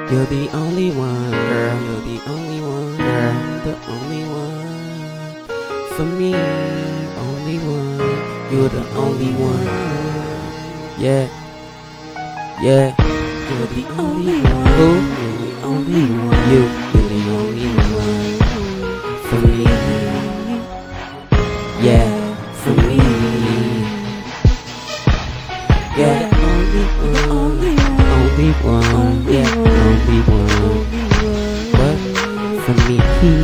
You're the only one, girl. You're the only one, girl. The only one for me. Only one. You're the only one. Yeah. Yeah. You're the only one. Who? You're the only one. You're the only one for me. Yeah. For me. Yeah. Only one. Yeah. Only one. What? For me.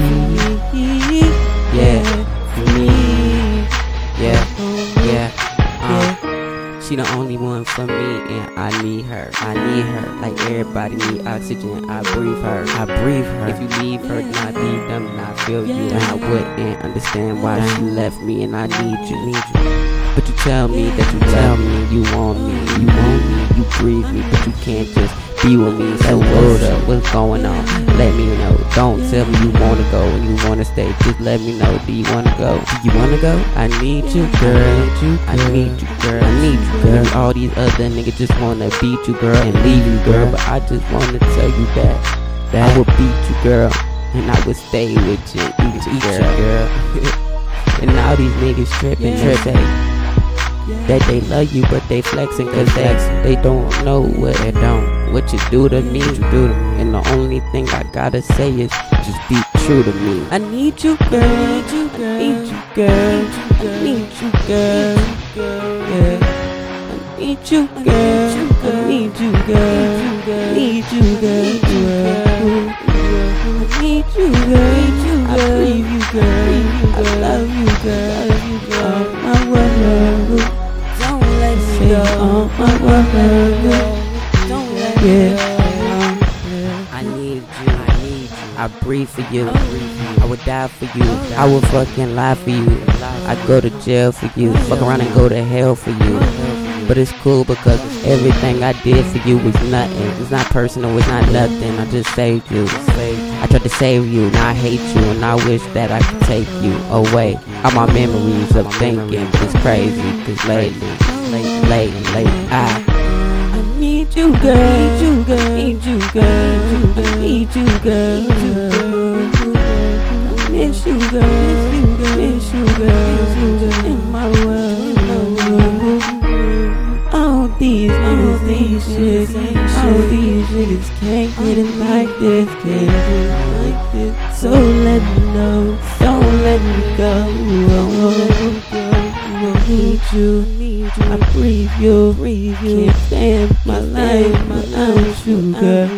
Yeah. For me. Yeah. Yeah. She the only one for me, and I need her. I need her like everybody need oxygen. I breathe her. I breathe her. If you leave her, then I leave them, and I feel you. And I wouldn't understand why she left me, and I need you. But you tell me that you tell me you want me. You want me. You breathe me, but you can't just be with me. So hold up, what's going on? Let me know. Don't tell me you wanna go and you wanna stay. Just let me know. Do you wanna go? Do you wanna go? I need you, girl. I need you, girl. I need you, girl. All these other niggas just wanna beat you, girl, and leave you, girl. But I just wanna tell you that I will beat you, girl, and I will stay with you, eat you, girl. And all these niggas tripping, say that they love you, but they flexing cause they don't know what you do to me. And the only thing I gotta say is just be true to me. I need you, girl. I need you, girl. I need you, girl. Yeah. I need you, girl. I need you, girl. I need you, girl. I need you, girl. I breathe you, girl. I love you, girl. My world. Don't let me go. My world. Don't let me go. I need you. I breathe for you. I would die for you. I would fucking lie for you. I'd go to jail for you. Fuck around and go to hell for you. But it's cool because everything I did for you was nothing. It's not personal, it's not nothing. I just saved you. I tried to save you, now I hate you, and I wish that I could take you away. All my memories of thinking, but it's crazy, cause lately, I need you, girl. I need you, girl. I need you, girl. I miss you, girl. Miss you, girl. In my world. All these shits can't get it like this, So let me know, don't let me go. I need you, I breathe you. Can't stand my life without you, girl.